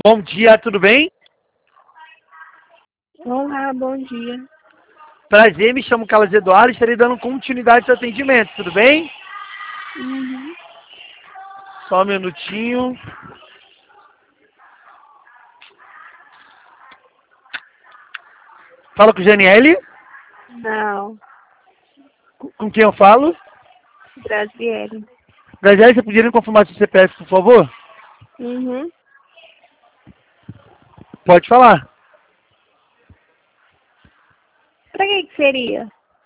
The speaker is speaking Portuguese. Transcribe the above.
Bom dia, tudo bem? Olá, bom dia. Prazer, me chamo Carlos Eduardo e estarei dando continuidade ao atendimento, tudo bem? Uhum. Só um minutinho. Fala com o Janiele? Não, Com quem eu falo? Graziele. Graziele, você poderia me confirmar seu CPF, por favor? Uhum. Pode falar. Pra que seria?